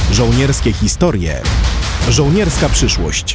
Żołnierskie historie. Żołnierska przyszłość.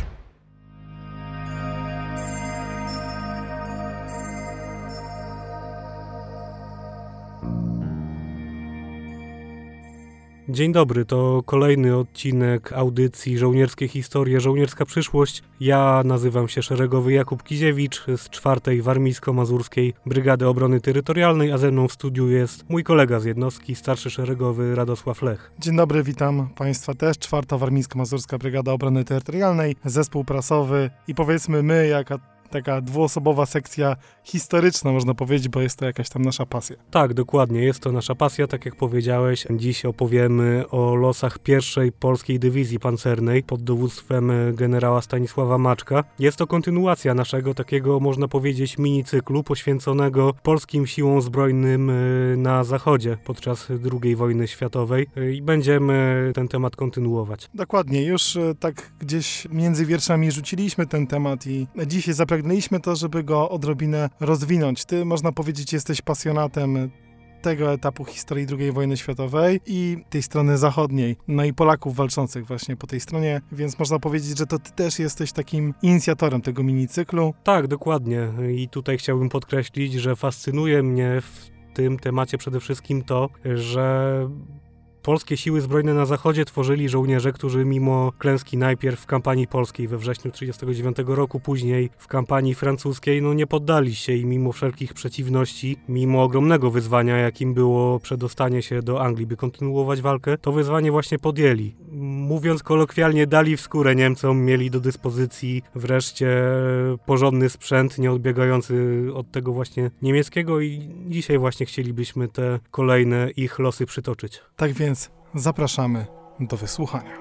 Dzień dobry, to kolejny odcinek audycji Żołnierskie historie, Żołnierska przyszłość. Ja nazywam się szeregowy Jakub Kiziewicz z 4. Warmińsko-Mazurskiej Brygady Obrony Terytorialnej, a ze mną w studiu jest mój kolega z jednostki, starszy szeregowy Radosław Lech. Dzień dobry, witam Państwa też. 4. Warmińsko-Mazurska Brygada Obrony Terytorialnej, zespół prasowy i powiedzmy my, taka dwuosobowa sekcja historyczna, można powiedzieć, bo jest to jakaś tam nasza pasja. Tak, dokładnie, jest to nasza pasja, tak jak powiedziałeś. Dziś opowiemy o losach pierwszej polskiej dywizji pancernej pod dowództwem generała Stanisława Maczka. Jest to kontynuacja naszego takiego, można powiedzieć, minicyklu poświęconego polskim siłom zbrojnym na zachodzie podczas II wojny światowej i będziemy ten temat kontynuować. Dokładnie, już tak gdzieś między wierszami rzuciliśmy ten temat i dzisiaj zapragnęliśmy to, żeby go odrobinę rozwinąć. Ty, można powiedzieć, jesteś pasjonatem tego etapu historii II wojny światowej i tej strony zachodniej, no i Polaków walczących właśnie po tej stronie, więc można powiedzieć, że to ty też jesteś takim inicjatorem tego minicyklu. Tak, dokładnie. I tutaj chciałbym podkreślić, że fascynuje mnie w tym temacie przede wszystkim to, że polskie siły zbrojne na zachodzie tworzyli żołnierze, którzy mimo klęski najpierw w kampanii polskiej we wrześniu 1939 roku, później w kampanii francuskiej, nie poddali się i mimo wszelkich przeciwności, mimo ogromnego wyzwania, jakim było przedostanie się do Anglii, by kontynuować walkę, to wyzwanie właśnie podjęli. Mówiąc kolokwialnie, dali w skórę Niemcom, mieli do dyspozycji wreszcie porządny sprzęt, nie odbiegający od tego właśnie niemieckiego i dzisiaj właśnie chcielibyśmy te kolejne ich losy przytoczyć. Tak więc zapraszamy do wysłuchania.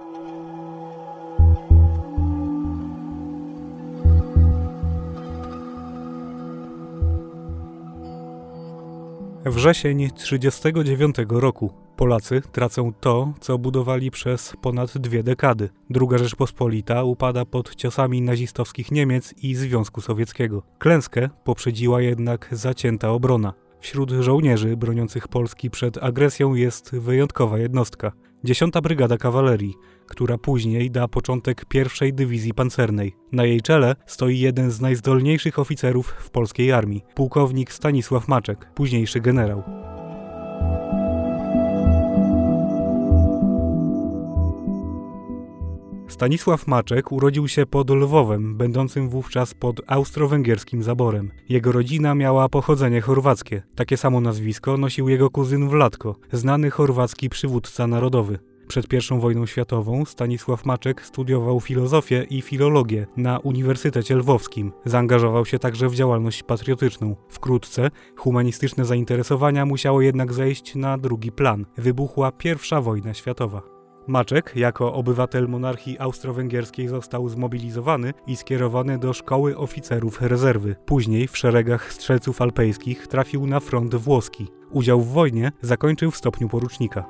Wrzesień 1939 roku. Polacy tracą to, co budowali przez ponad 2 dekady. II Rzeczpospolita upada pod ciosami nazistowskich Niemiec i Związku Sowieckiego. Klęskę poprzedziła jednak zacięta obrona. Wśród żołnierzy broniących Polski przed agresją jest wyjątkowa jednostka. 10. Brygada Kawalerii, która później da początek pierwszej dywizji pancernej. Na jej czele stoi jeden z najzdolniejszych oficerów w polskiej armii, pułkownik Stanisław Maczek, późniejszy generał. Stanisław Maczek urodził się pod Lwowem, będącym wówczas pod austro-węgierskim zaborem. Jego rodzina miała pochodzenie chorwackie. Takie samo nazwisko nosił jego kuzyn Władko, znany chorwacki przywódca narodowy. Przed I wojną światową Stanisław Maczek studiował filozofię i filologię na Uniwersytecie Lwowskim. Zaangażował się także w działalność patriotyczną. Wkrótce humanistyczne zainteresowania musiało jednak zejść na drugi plan. Wybuchła I wojna światowa. Maczek jako obywatel monarchii austro-węgierskiej został zmobilizowany i skierowany do szkoły oficerów rezerwy. Później w szeregach strzelców alpejskich trafił na front włoski. Udział w wojnie zakończył w stopniu porucznika.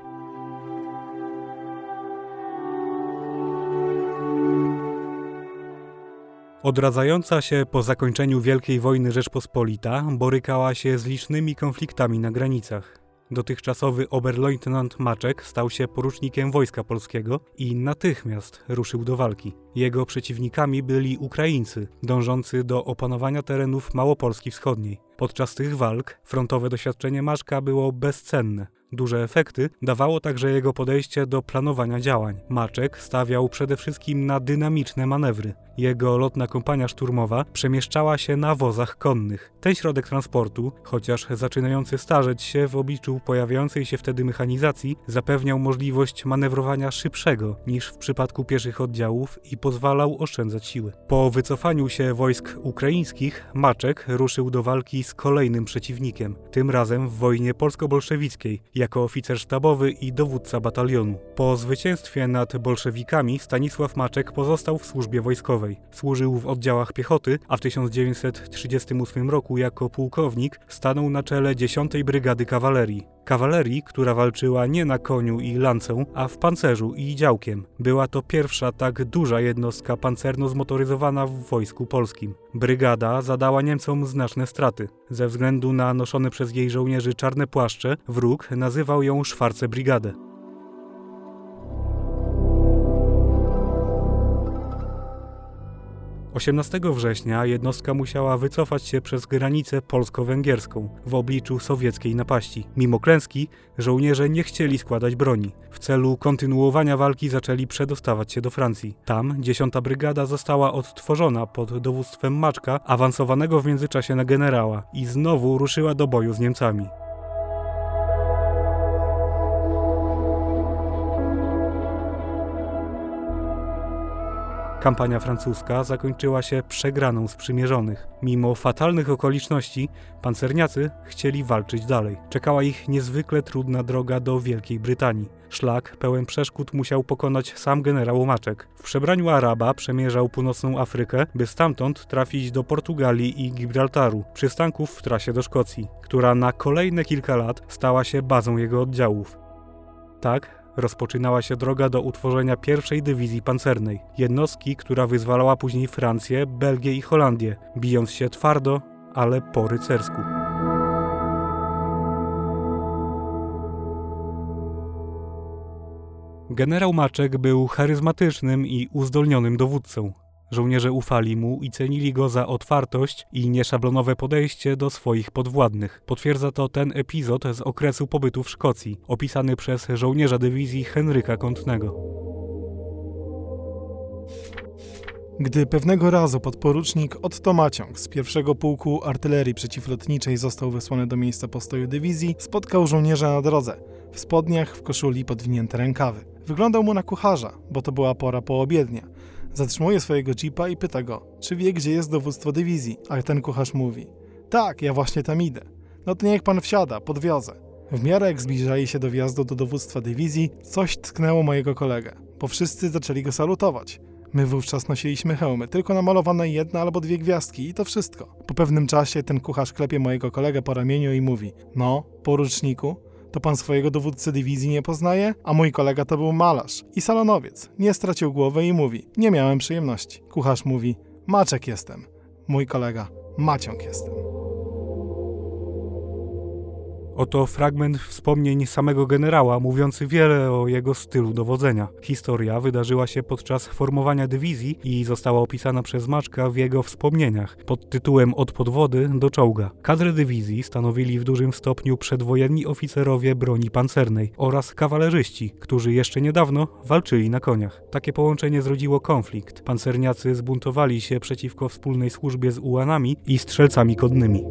Odradzająca się po zakończeniu Wielkiej Wojny Rzeczpospolita borykała się z licznymi konfliktami na granicach. Dotychczasowy oberleutnant Maczek stał się porucznikiem Wojska Polskiego i natychmiast ruszył do walki. Jego przeciwnikami byli Ukraińcy, dążący do opanowania terenów Małopolski Wschodniej. Podczas tych walk frontowe doświadczenie Maczka było bezcenne. Duże efekty dawało także jego podejście do planowania działań. Maczek stawiał przede wszystkim na dynamiczne manewry. Jego lotna kompania szturmowa przemieszczała się na wozach konnych. Ten środek transportu, chociaż zaczynający starzeć się w obliczu pojawiającej się wtedy mechanizacji, zapewniał możliwość manewrowania szybszego niż w przypadku pieszych oddziałów i pozwalał oszczędzać siły. Po wycofaniu się wojsk ukraińskich, Maczek ruszył do walki z kolejnym przeciwnikiem, tym razem w wojnie polsko-bolszewickiej, jako oficer sztabowy i dowódca batalionu. Po zwycięstwie nad bolszewikami Stanisław Maczek pozostał w służbie wojskowej. Służył w oddziałach piechoty, a w 1938 roku jako pułkownik stanął na czele 10. Brygady Kawalerii. Kawalerii, która walczyła nie na koniu i lancą, a w pancerzu i działkiem. Była to pierwsza tak duża jednostka pancerno-zmotoryzowana w Wojsku Polskim. Brygada zadała Niemcom znaczne straty. Ze względu na noszone przez jej żołnierzy czarne płaszcze, wróg nazywał ją Schwarze Brigadę. 18 września jednostka musiała wycofać się przez granicę polsko-węgierską w obliczu sowieckiej napaści. Mimo klęski żołnierze nie chcieli składać broni. W celu kontynuowania walki zaczęli przedostawać się do Francji. Tam 10. brygada została odtworzona pod dowództwem Maczka, awansowanego w międzyczasie na generała, i znowu ruszyła do boju z Niemcami. Kampania francuska zakończyła się przegraną sprzymierzonych. Mimo fatalnych okoliczności pancerniacy chcieli walczyć dalej. Czekała ich niezwykle trudna droga do Wielkiej Brytanii. Szlak pełen przeszkód musiał pokonać sam generał Maczek. W przebraniu Araba przemierzał północną Afrykę, by stamtąd trafić do Portugalii i Gibraltaru, przystanków w trasie do Szkocji, która na kolejne kilka lat stała się bazą jego oddziałów. Tak rozpoczynała się droga do utworzenia pierwszej dywizji pancernej, jednostki, która wyzwalała później Francję, Belgię i Holandię, bijąc się twardo, ale po rycersku. Generał Maczek był charyzmatycznym i uzdolnionym dowódcą. Żołnierze ufali mu i cenili go za otwartość i nieszablonowe podejście do swoich podwładnych. Potwierdza to ten epizod z okresu pobytu w Szkocji, opisany przez żołnierza dywizji Henryka Kątnego. Gdy pewnego razu podporucznik Otto Maciąg z 1. Pułku Artylerii Przeciwlotniczej został wysłany do miejsca postoju dywizji, spotkał żołnierza na drodze, w spodniach, w koszuli, podwinięte rękawy. Wyglądał mu na kucharza, bo to była pora poobiednia. Zatrzymuje swojego jeepa i pyta go, czy wie, gdzie jest dowództwo dywizji, a ten kucharz mówi: tak, ja właśnie tam idę. No to niech pan wsiada, podwiozę. W miarę jak zbliżali się do wjazdu do dowództwa dywizji, coś tknęło mojego kolegę, bo wszyscy zaczęli go salutować. My wówczas nosiliśmy hełmy, tylko namalowane 1 albo 2 gwiazdki i to wszystko. Po pewnym czasie ten kucharz klepie mojego kolegę po ramieniu i mówi: no, poruczniku, to pan swojego dowódcy dywizji nie poznaje? A mój kolega to był malarz i salonowiec. Nie stracił głowy i mówi: nie miałem przyjemności. Kucharz mówi: Maczek jestem. Mój kolega: Maciąg jestem. Oto fragment wspomnień samego generała, mówiący wiele o jego stylu dowodzenia. Historia wydarzyła się podczas formowania dywizji i została opisana przez Maczka w jego wspomnieniach pod tytułem Od podwody do czołga. Kadrę dywizji stanowili w dużym stopniu przedwojenni oficerowie broni pancernej oraz kawalerzyści, którzy jeszcze niedawno walczyli na koniach. Takie połączenie zrodziło konflikt. Pancerniacy zbuntowali się przeciwko wspólnej służbie z ułanami i strzelcami konnymi.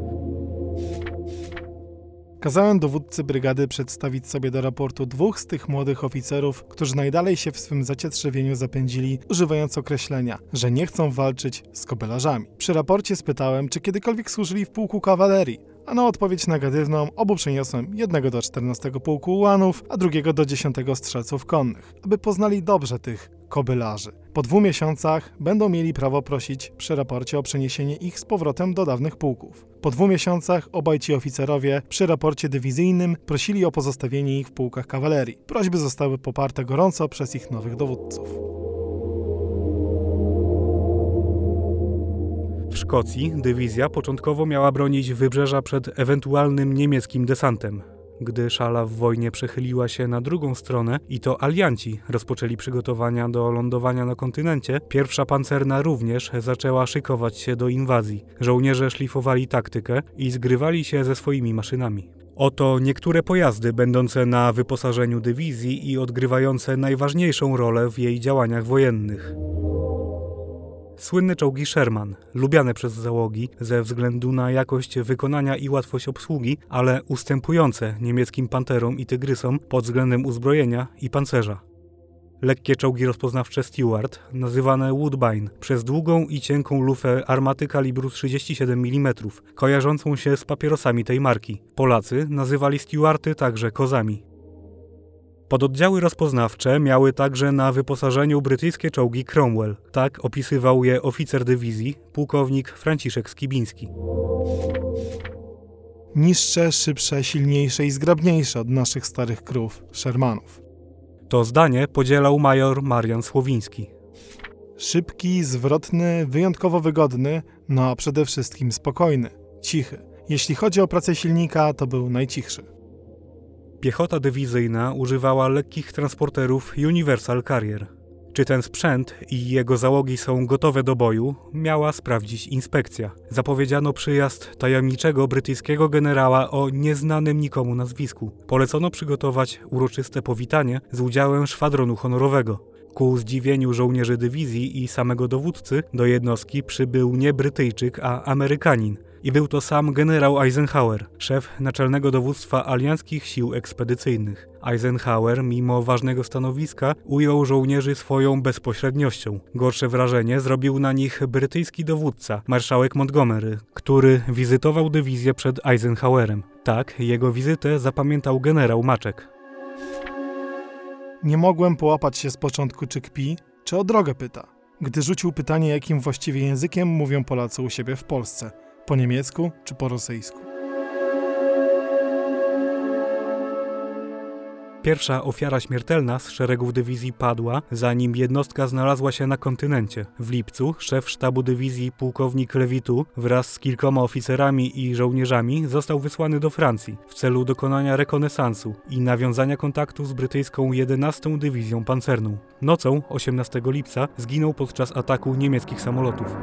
Kazałem dowódcy brygady przedstawić sobie do raportu 2 z tych młodych oficerów, którzy najdalej się w swym zacietrzewieniu zapędzili, używając określenia, że nie chcą walczyć z kobelarzami. Przy raporcie spytałem, czy kiedykolwiek służyli w pułku kawalerii, a na odpowiedź negatywną obu przeniosłem jednego do 14 pułku ułanów, a drugiego do 10 strzelców konnych, aby poznali dobrze tych kobelarzy. Po 2 miesiącach będą mieli prawo prosić przy raporcie o przeniesienie ich z powrotem do dawnych pułków. Po 2 miesiącach obaj ci oficerowie przy raporcie dywizyjnym prosili o pozostawienie ich w pułkach kawalerii. Prośby zostały poparte gorąco przez ich nowych dowódców. W Szkocji dywizja początkowo miała bronić wybrzeża przed ewentualnym niemieckim desantem. Gdy szala w wojnie przechyliła się na drugą stronę i to alianci rozpoczęli przygotowania do lądowania na kontynencie, pierwsza pancerna również zaczęła szykować się do inwazji. Żołnierze szlifowali taktykę i zgrywali się ze swoimi maszynami. Oto niektóre pojazdy będące na wyposażeniu dywizji i odgrywające najważniejszą rolę w jej działaniach wojennych. Słynne czołgi Sherman, lubiane przez załogi ze względu na jakość wykonania i łatwość obsługi, ale ustępujące niemieckim Panterom i Tygrysom pod względem uzbrojenia i pancerza. Lekkie czołgi rozpoznawcze Stuart, nazywane Woodbine, przez długą i cienką lufę armaty kalibru 37 mm, kojarzącą się z papierosami tej marki. Polacy nazywali Stuarty także kozami. Pododdziały rozpoznawcze miały także na wyposażeniu brytyjskie czołgi Cromwell. Tak opisywał je oficer dywizji, pułkownik Franciszek Skibiński. Niższe, szybsze, silniejsze i zgrabniejsze od naszych starych krów, Shermanów. To zdanie podzielał major Marian Słowiński. Szybki, zwrotny, wyjątkowo wygodny, no a przede wszystkim spokojny, cichy. Jeśli chodzi o pracę silnika, to był najcichszy. Piechota dywizyjna używała lekkich transporterów Universal Carrier. Czy ten sprzęt i jego załogi są gotowe do boju, miała sprawdzić inspekcja. Zapowiedziano przyjazd tajemniczego brytyjskiego generała o nieznanym nikomu nazwisku. Polecono przygotować uroczyste powitanie z udziałem szwadronu honorowego. Ku zdziwieniu żołnierzy dywizji i samego dowódcy do jednostki przybył nie Brytyjczyk, a Amerykanin. I był to sam generał Eisenhower, szef Naczelnego Dowództwa Alianckich Sił Ekspedycyjnych. Eisenhower, mimo ważnego stanowiska, ujął żołnierzy swoją bezpośredniością. Gorsze wrażenie zrobił na nich brytyjski dowódca, marszałek Montgomery, który wizytował dywizję przed Eisenhowerem. Tak, jego wizytę zapamiętał generał Maczek. Nie mogłem połapać się z początku, czy kpi, czy o drogę pyta. Gdy rzucił pytanie, jakim właściwie językiem mówią Polacy u siebie w Polsce. Po niemiecku czy po rosyjsku? Pierwsza ofiara śmiertelna z szeregów dywizji padła, zanim jednostka znalazła się na kontynencie. W lipcu szef sztabu dywizji pułkownik Lewitu wraz z kilkoma oficerami i żołnierzami został wysłany do Francji w celu dokonania rekonesansu i nawiązania kontaktu z brytyjską 11. Dywizją Pancerną. Nocą 18 lipca zginął podczas ataku niemieckich samolotów.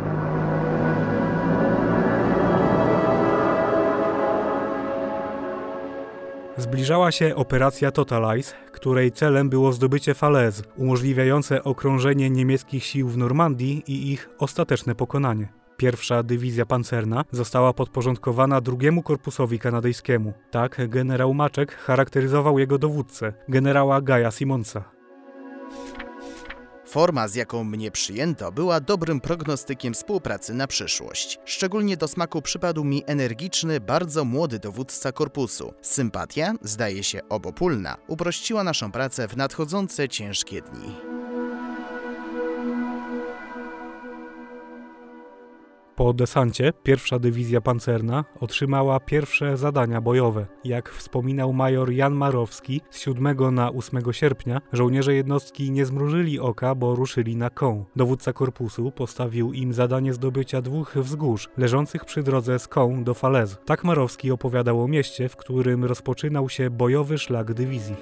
Zbliżała się operacja Totalize, której celem było zdobycie Falaise, umożliwiające okrążenie niemieckich sił w Normandii i ich ostateczne pokonanie. Pierwsza dywizja pancerna została podporządkowana drugiemu korpusowi kanadyjskiemu. Tak generał Maczek charakteryzował jego dowódcę, generała Guy'a Simonsa. Forma, z jaką mnie przyjęto, była dobrym prognostykiem współpracy na przyszłość. Szczególnie do smaku przypadł mi energiczny, bardzo młody dowódca korpusu. Sympatia, zdaje się obopólna, uprościła naszą pracę w nadchodzące ciężkie dni. Po desancie pierwsza dywizja pancerna otrzymała pierwsze zadania bojowe. Jak wspominał major Jan Marowski, z 7 na 8 sierpnia żołnierze jednostki nie zmrużyli oka, bo ruszyli na Caen. Dowódca korpusu postawił im zadanie zdobycia 2 wzgórz leżących przy drodze z Caen do Falaise. Tak Marowski opowiadał o mieście, w którym rozpoczynał się bojowy szlak dywizji.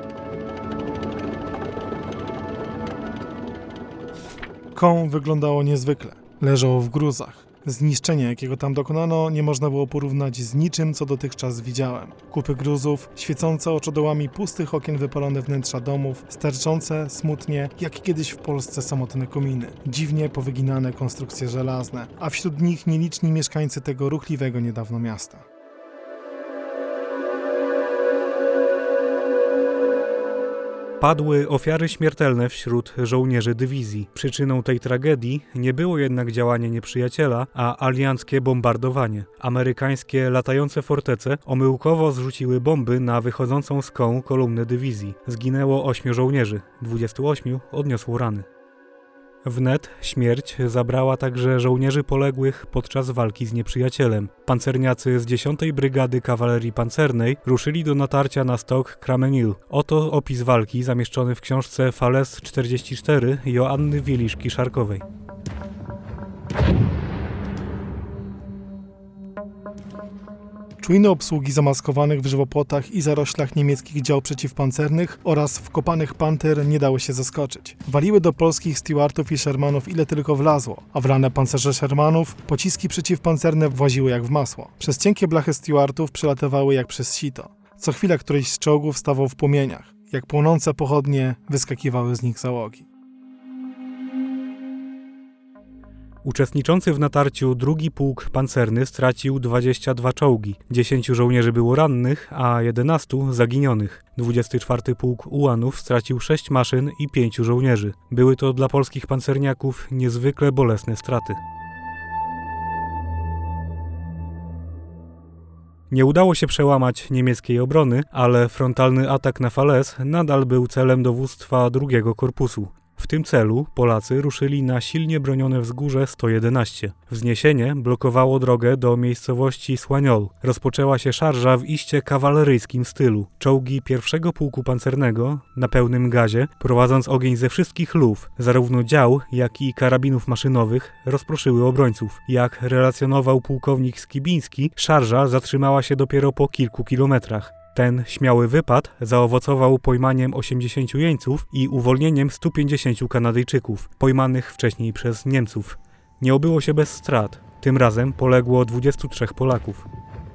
Caen wyglądało niezwykle. Leżało w gruzach. Zniszczenie, jakiego tam dokonano, nie można było porównać z niczym, co dotychczas widziałem. Kupy gruzów, świecące oczodołami pustych okien wypalone wnętrza domów, sterczące, smutnie, jak kiedyś w Polsce samotne kominy, dziwnie powyginane konstrukcje żelazne, a wśród nich nieliczni mieszkańcy tego ruchliwego niedawno miasta. Padły ofiary śmiertelne wśród żołnierzy dywizji. Przyczyną tej tragedii nie było jednak działanie nieprzyjaciela, a alianckie bombardowanie. Amerykańskie latające fortece omyłkowo zrzuciły bomby na wychodzącą z Caen kolumnę dywizji. Zginęło 8 żołnierzy, 28 odniosło rany. Wnet śmierć zabrała także żołnierzy poległych podczas walki z nieprzyjacielem. Pancerniacy z 10. Brygady Kawalerii Pancernej ruszyli do natarcia na stok Kramenil. Oto opis walki zamieszczony w książce Falaise 44 Joanny Wieliszki-Szarkowej. Czujne obsługi zamaskowanych w żywopłotach i zaroślach niemieckich dział przeciwpancernych oraz wkopanych panter nie dały się zaskoczyć. Waliły do polskich Stuartów i Shermanów ile tylko wlazło, a w rane pancerze Shermanów pociski przeciwpancerne właziły jak w masło. Przez cienkie blachy Stuartów przelatywały jak przez sito. Co chwila któryś z czołgów stawał w płomieniach. Jak płonące pochodnie wyskakiwały z nich załogi. Uczestniczący w natarciu drugi pułk pancerny stracił 22 czołgi, 10 żołnierzy było rannych, a 11 zaginionych. 24 pułk ułanów stracił 6 maszyn i 5 żołnierzy. Były to dla polskich pancerniaków niezwykle bolesne straty. Nie udało się przełamać niemieckiej obrony, ale frontalny atak na Falaise nadal był celem dowództwa drugiego korpusu. W tym celu Polacy ruszyli na silnie bronione wzgórze 111. Wzniesienie blokowało drogę do miejscowości Soignol. Rozpoczęła się szarża w iście kawaleryjskim stylu. Czołgi pierwszego pułku pancernego na pełnym gazie, prowadząc ogień ze wszystkich luf, zarówno dział, jak i karabinów maszynowych, rozproszyły obrońców. Jak relacjonował pułkownik Skibiński, szarża zatrzymała się dopiero po kilku kilometrach. Ten śmiały wypad zaowocował pojmaniem 80 jeńców i uwolnieniem 150 Kanadyjczyków, pojmanych wcześniej przez Niemców. Nie obyło się bez strat. Tym razem poległo 23 Polaków.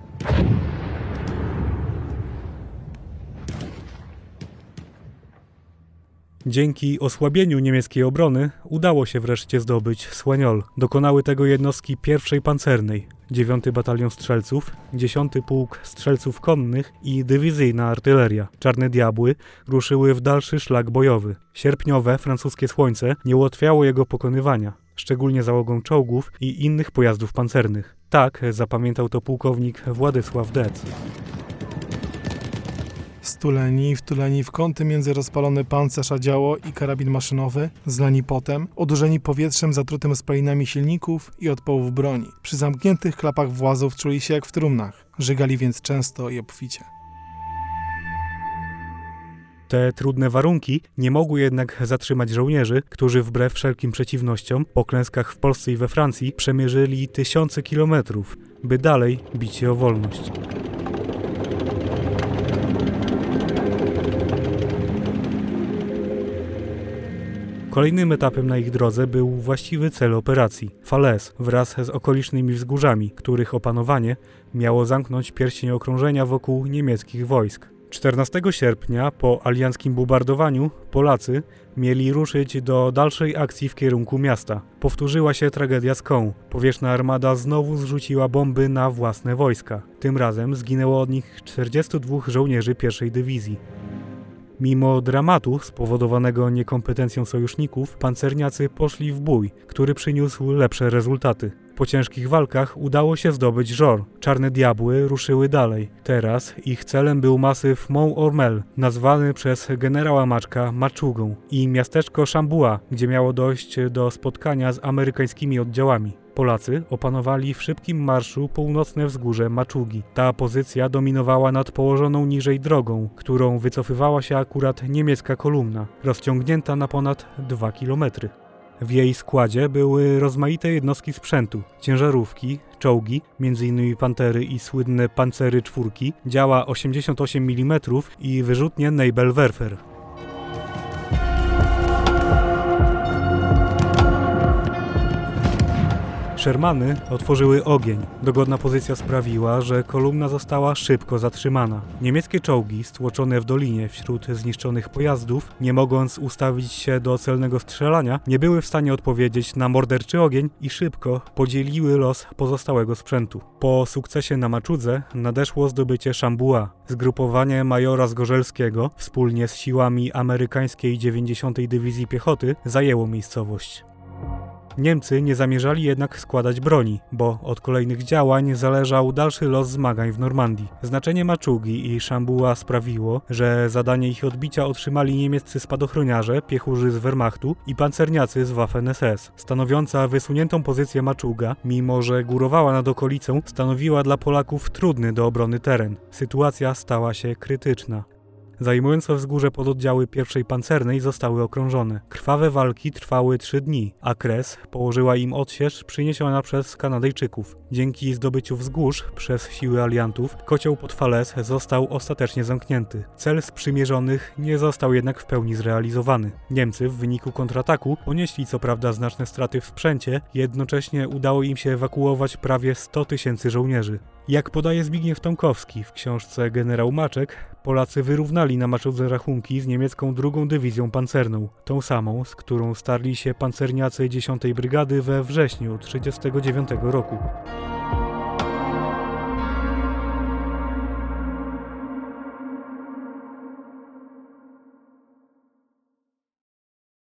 Dzięki osłabieniu niemieckiej obrony udało się wreszcie zdobyć Soignol. Dokonały tego jednostki 1. Pancernej, 9. Batalion Strzelców, 10. Pułk Strzelców Konnych i dywizyjna artyleria. Czarne Diabły ruszyły w dalszy szlak bojowy. Sierpniowe francuskie słońce nie ułatwiało jego pokonywania, szczególnie załogą czołgów i innych pojazdów pancernych. Tak zapamiętał to pułkownik Władysław Dec. Wtuleni w kąty między rozpalony pancerz a działo i karabin maszynowy, zlani potem, odurzeni powietrzem zatrutym spalinami silników i odpałów broni. Przy zamkniętych klapach włazów czuli się jak w trumnach, żygali więc często i obficie. Te trudne warunki nie mogły jednak zatrzymać żołnierzy, którzy wbrew wszelkim przeciwnościom po klęskach w Polsce i we Francji przemierzyli tysiące kilometrów, by dalej bić się o wolność. Kolejnym etapem na ich drodze był właściwy cel operacji – Falaise wraz z okolicznymi wzgórzami, których opanowanie miało zamknąć pierścień okrążenia wokół niemieckich wojsk. 14 sierpnia po alianckim bombardowaniu Polacy mieli ruszyć do dalszej akcji w kierunku miasta. Powtórzyła się tragedia z Caen. Powierzchnia armada znowu zrzuciła bomby na własne wojska. Tym razem zginęło od nich 42 żołnierzy pierwszej dywizji. Mimo dramatu spowodowanego niekompetencją sojuszników, pancerniacy poszli w bój, który przyniósł lepsze rezultaty. Po ciężkich walkach udało się zdobyć Żor. Czarne Diabły ruszyły dalej. Teraz ich celem był masyw Mont-Ormel, nazwany przez generała Maczka Maczugą, i miasteczko Chambua, gdzie miało dojść do spotkania z amerykańskimi oddziałami. Polacy opanowali w szybkim marszu północne wzgórze Maczugi. Ta pozycja dominowała nad położoną niżej drogą, którą wycofywała się akurat niemiecka kolumna, rozciągnięta na ponad 2 kilometry. W jej składzie były rozmaite jednostki sprzętu, ciężarówki, czołgi, m.in. Pantery i słynne Pancery IV, działa 88 mm i wyrzutnie Nebelwerfer. Shermany otworzyły ogień. Dogodna pozycja sprawiła, że kolumna została szybko zatrzymana. Niemieckie czołgi, stłoczone w dolinie wśród zniszczonych pojazdów, nie mogąc ustawić się do celnego strzelania, nie były w stanie odpowiedzieć na morderczy ogień i szybko podzieliły los pozostałego sprzętu. Po sukcesie na Maczudze nadeszło zdobycie Chambua. Zgrupowanie majora Zgorzelskiego wspólnie z siłami amerykańskiej 90. Dywizji Piechoty zajęło miejscowość. Niemcy nie zamierzali jednak składać broni, bo od kolejnych działań zależał dalszy los zmagań w Normandii. Znaczenie Maczugi i Chambua sprawiło, że zadanie ich odbicia otrzymali niemieccy spadochroniarze, piechurzy z Wehrmachtu i pancerniacy z Waffen-SS. Stanowiąca wysuniętą pozycję Maczuga, mimo że górowała nad okolicą, stanowiła dla Polaków trudny do obrony teren. Sytuacja stała się krytyczna. Zajmujące wzgórze pododdziały I Pancernej zostały okrążone. Krwawe walki trwały 3 dni, a Kres położyła im odsiecz przyniesiona przez Kanadyjczyków. Dzięki zdobyciu wzgórz przez siły aliantów kocioł pod Falaise został ostatecznie zamknięty. Cel sprzymierzonych nie został jednak w pełni zrealizowany. Niemcy w wyniku kontrataku ponieśli co prawda znaczne straty w sprzęcie, jednocześnie udało im się ewakuować prawie 100 000 żołnierzy. Jak podaje Zbigniew Tomkowski w książce Generał Maczek, Polacy wyrównali na Maczudze rachunki z niemiecką II Dywizją Pancerną, tą samą, z którą starli się pancerniacy 10. Brygady we wrześniu 1939 roku.